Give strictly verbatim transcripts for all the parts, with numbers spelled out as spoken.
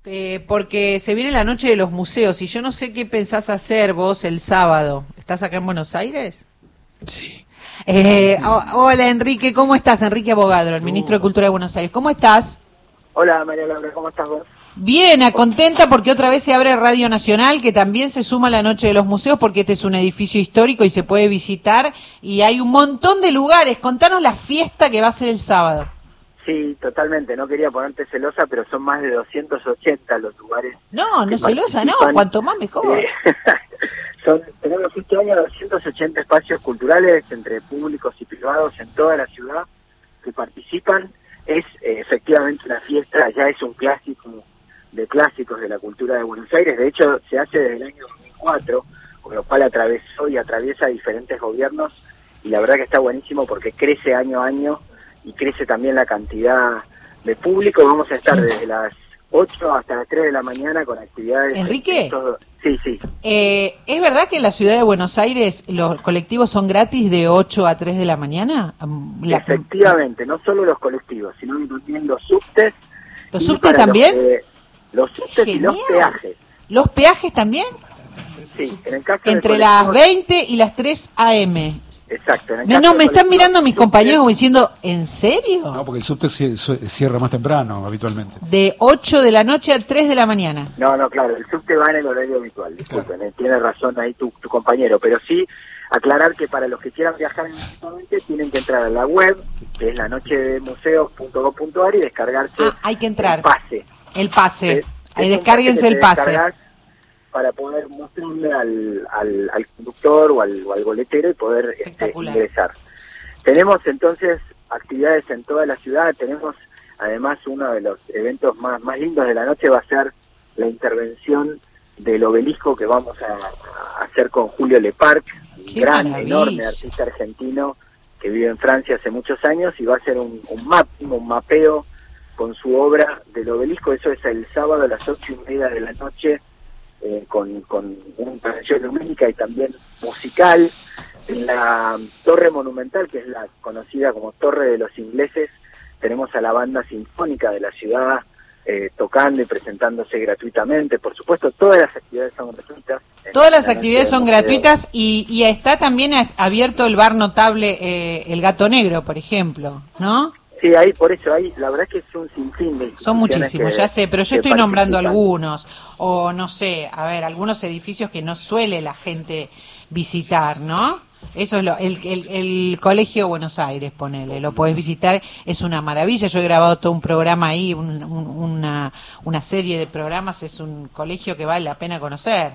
Eh, porque se viene la noche de los museos y yo no sé qué pensás hacer vos el sábado. ¿Estás acá en Buenos Aires? Sí. Eh, oh, hola Enrique, ¿cómo estás? Enrique Abogadro, el No. ministro de Cultura de Buenos Aires. ¿Cómo estás? Hola María Laura, ¿cómo estás vos? Bien, contenta porque otra vez se abre Radio Nacional, que también se suma a la Noche de los Museos, porque este es un edificio histórico y se puede visitar, y hay un montón de lugares. Contanos la fiesta que va a ser el sábado. Sí, totalmente, no quería ponerte celosa, pero son más de doscientos ochenta los lugares. No, no celosa, no, participan. cuanto más mejor. Eh, son, tenemos este año doscientos ochenta espacios culturales entre públicos y privados en toda la ciudad que participan. Es eh, efectivamente una fiesta, ya es un clásico de clásicos de la cultura de Buenos Aires. De hecho, se hace desde el año dos mil cuatro, con lo cual atravesó y atraviesa diferentes gobiernos, y la verdad que está buenísimo porque crece año a año y crece también la cantidad de público. Vamos a estar desde las ocho hasta las tres de la mañana con actividades. ¿Enrique? Todo. Sí, sí. Eh, ¿Es verdad que en la ciudad de Buenos Aires los colectivos son gratis de ocho a tres de la mañana? La... Efectivamente, no solo los colectivos, sino también los subtes. ¿Los subtes también? Los, eh, los subtes y los peajes. ¿Los peajes también? Sí, en el caso Entre de las veinte y las tres a eme. Exacto. En el No, caso no, de me están mirando mis subtes, compañeros como diciendo, ¿en serio? No, porque el subte cierra más temprano, habitualmente. De ocho de la noche a tres de la mañana. No, no, claro, el subte va en el horario habitual, disculpen, claro. Tiene razón ahí tu, tu compañero, pero sí aclarar que para los que quieran viajar inmediatamente tienen que entrar a la web, que es la noche de museos punto gob punto ar, y descargarse ah, hay que entrar. el pase. El pase, es, ahí es descárguense el pase. Para poder mostrarle al, al, al conductor o al, o al boletero y poder este, ingresar. Tenemos entonces actividades en toda la ciudad. Tenemos además uno de los eventos más, más lindos de la noche, va a ser la intervención del obelisco que vamos a, a hacer con Julio Leparc, un gran, maravilla. enorme artista argentino que vive en Francia hace muchos años, y va a hacer un, un mapping, un mapeo con su obra del obelisco. Eso es el sábado a las ocho y media de la noche. Eh, con, con una intervención lumínica y también musical. En la Torre Monumental, que es la conocida como Torre de los Ingleses, tenemos a la banda sinfónica de la ciudad eh, tocando y presentándose gratuitamente. Por supuesto, todas las actividades son gratuitas. Todas las actividades son gratuitas y, y está también abierto el bar notable eh, El Gato Negro, por ejemplo, ¿no? Sí, ahí, por eso, ahí la verdad que es un sinfín de son muchísimos, que, ya sé, pero yo estoy nombrando algunos, o no sé, a ver, algunos edificios que no suele la gente visitar, ¿no? Eso es lo, el, el, el Colegio Buenos Aires, ponele, lo podés visitar, es una maravilla. Yo he grabado todo un programa ahí, un, un, una, una serie de programas, es un colegio que vale la pena conocer.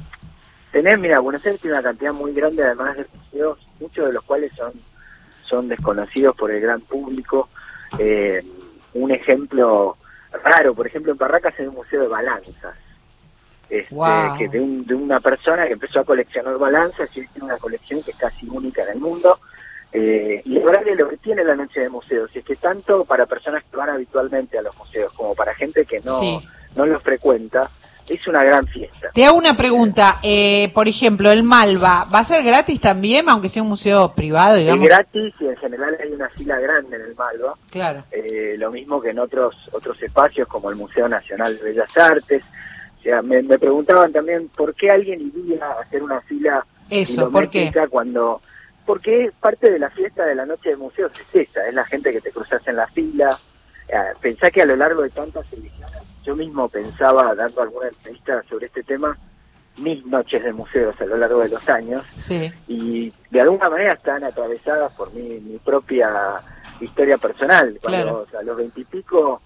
Tenés, mira, Buenos Aires tiene una cantidad muy grande además de museos, muchos de los cuales son, son desconocidos por el gran público. Eh, un ejemplo raro, por ejemplo, en Barracas hay un museo de balanzas, este, wow. que de, un, de una persona que empezó a coleccionar balanzas y tiene una colección que es casi única en el mundo. Eh, y la verdad que lo que tiene la noche de museos es que tanto para personas que van habitualmente a los museos como para gente que no, sí. no los frecuenta, es una gran fiesta. Te hago una pregunta, eh, por ejemplo, el Malva, ¿va a ser gratis también, aunque sea un museo privado, digamos? Es gratis y en general hay una fila grande en el Malva. Claro. Eh, lo mismo que en otros otros espacios como el Museo Nacional de Bellas Artes. O sea, me, me preguntaban también por qué alguien iría a hacer una fila Eso, ¿por qué? Cuando, porque es parte de la fiesta de la noche de museos, es esa, es la gente que te cruzas en la fila. Eh, pensá que a lo largo de tantas ediciones, yo mismo pensaba, dando alguna entrevista sobre este tema, mis noches de museos a lo largo de los años, sí. y de alguna manera están atravesadas por mi, mi propia historia personal. Cuando claro. a los veintipico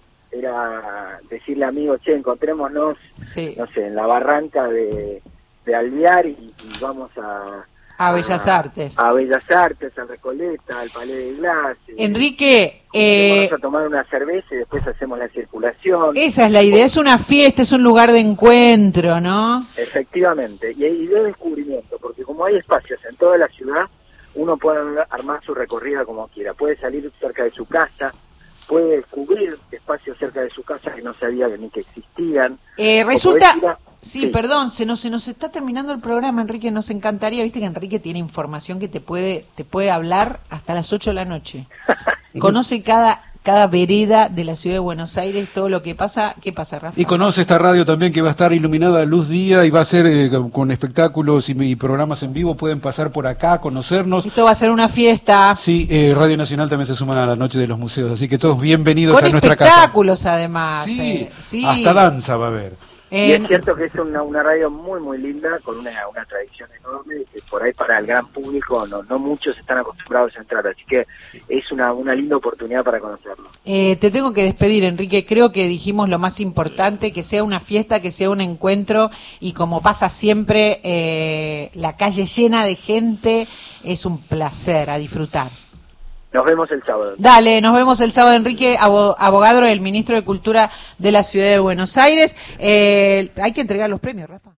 era decirle a amigos, che, encontrémonos, sí. no sé, en la barranca de, de Alvear y, y vamos a... A Bellas Artes. A Bellas Artes, a Recoleta, al Palais de Glass. Enrique, eh, vamos a tomar una cerveza y después hacemos la circulación. Esa es la idea, es una fiesta, es un lugar de encuentro, ¿no? Efectivamente, y, y de descubrimiento, porque como hay espacios en toda la ciudad, uno puede armar su recorrida como quiera. Puede salir cerca de su casa, puede descubrir espacios cerca de su casa que no sabía ni que existían. Eh, resulta... A... Sí, sí, perdón, se nos, se nos está terminando el programa, Enrique, nos encantaría, viste que Enrique tiene información que te puede te puede hablar hasta las ocho de la noche. Conoce cada cada vereda de la ciudad de Buenos Aires, todo lo que pasa. ¿Qué pasa, Rafa? Y conoce esta radio también, que va a estar iluminada a luz día y va a ser eh, con espectáculos y, y programas en vivo. Pueden pasar por acá, conocernos. Esto va a ser una fiesta. Sí, eh, Radio Nacional también se suma a la Noche de los Museos, así que todos bienvenidos con a nuestra casa. Espectáculos, además. Sí, eh, sí, hasta danza va a haber. Y es cierto que es una, una radio muy muy linda, con una, una tradición enorme, que por ahí para el gran público no, no muchos están acostumbrados a entrar, así que es una, una linda oportunidad para conocerlo. Eh, te tengo que despedir, Enrique. Creo que dijimos lo más importante, que sea una fiesta, que sea un encuentro, y como pasa siempre, eh, la calle llena de gente, es un placer, a disfrutar. Nos vemos el sábado. Dale, nos vemos el sábado, Enrique Avogadro, el ministro de Cultura de la Ciudad de Buenos Aires. Eh, hay que entregar los premios, Rafa.